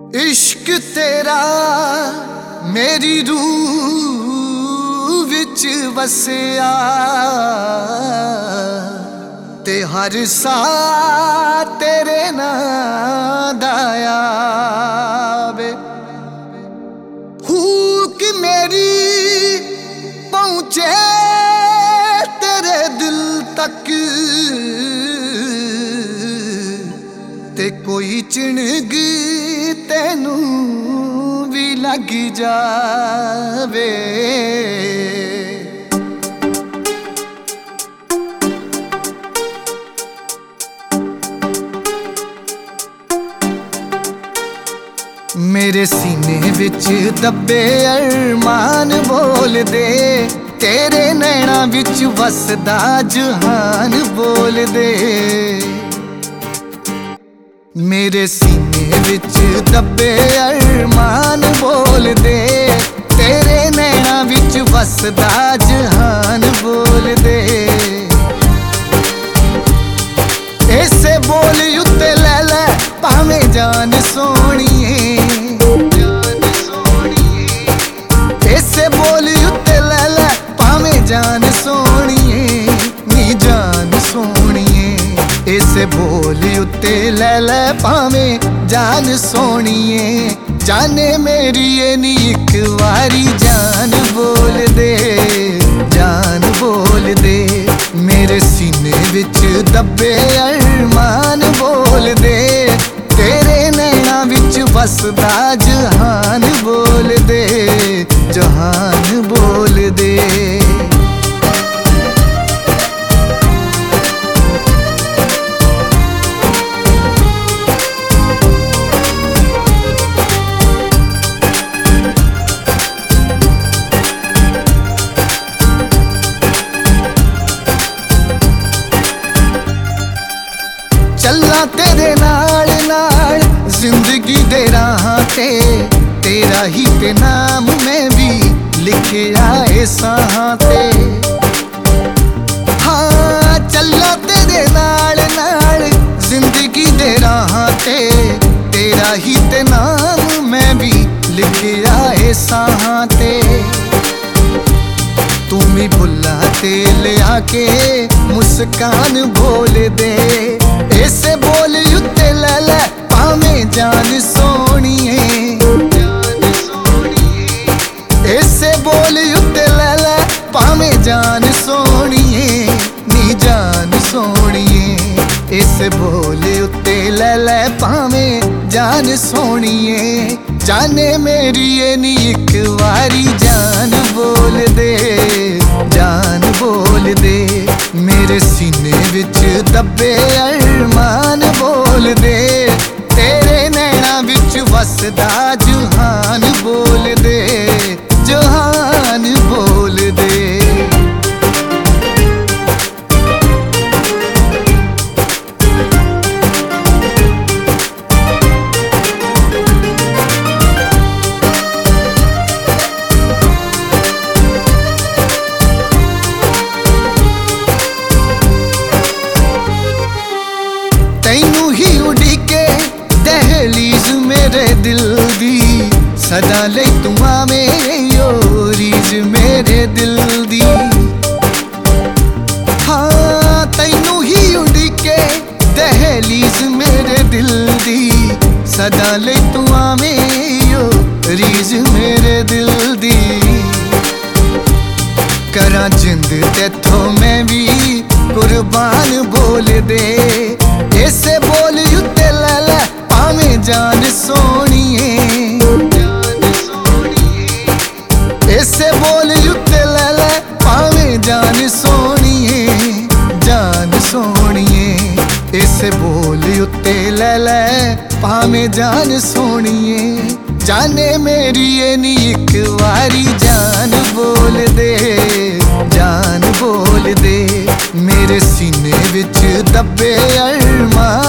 इश्क तेरा मेरी रूह विच वसिया ते हर सा तेरे नाम दा आवे। हुक मेरी पहुंचे तेरे दिल तक ते कोई चिणग तेनू भी लग जावे। मेरे सीने विच दबे अरमान बोल दे, तेरे नैना विच वसदा जहान बोल दे। मेरे सीने विच दबे अरमान बोल दे, तेरे नैना विच वसदा जहान बोल दे। ऐसे बोल उत्ते ले ले भावें जान सोहणीए, ऐसे बोल उत्ते ले ले भावें जान सोहणीए, नी जान सोहणीए। ऐसे बोल उत्ते ले ले भावें जान सोहणीए, जाने मेरी ये नी एक वारी जान बोल दे, जान बोल दे। मेरे सीने विच दबे अरमान बोल दे, तेरे नैना विच वसदा जहान बोल दे, जहान बोल दे। चलना तेरे नाल नाल जिंदगी दे राहां ते, तेरा ही ते नाम मैं भी लिखिया ए साहां ते। हाँ चलना तेरे नाल नाल जिंदगी दे राहां ते, तेरा ही ते नाम मैं भी लिखिया ए साहां ते। तू भी बुला ते ले आके मुस्कान बोल दे, ऐसे बोल उत्ते ले ले भावें जान सोहणीए, ऐसे बोल उत्ते ले ले भावें जान सोहणीए, नी जान सोहणीए। ऐसे बोल उत्ते ले ले भावें जान सोहणीए, जाने मेरी ये नी एक वारी जान बोल दे, जान बोल दे। मेरे सीने विच दबे अरमान बोल दे, तेरे नैना विच वसदा जहान बोल दे, जहान बोल दे। तैनू ही उड़ीके दहलीज मेरे दिल दी, सदा ले तू आवें रीज मेरे दिल दी। हाँ तैनू ही उड़ीके दहलीज मेरे दिल दी, सदा ले तू आवें रीज मेरे दिल दी। करा जिंद तेथों मैं भी कुर्बान बोल दे, ऐसे बोल उत्ते ले ले भावें जान सोहणीए, ऐसे बोल उत्ते ले ले भावें जान सोहणीए, जान सोहणीए। ऐसे बोल उत्ते ले ले भावें जान सोहणीए, जाने मेरी ये नी एक वारी जान बोल दे, जान बोल दे। मेरे सीने विच दबे अरमान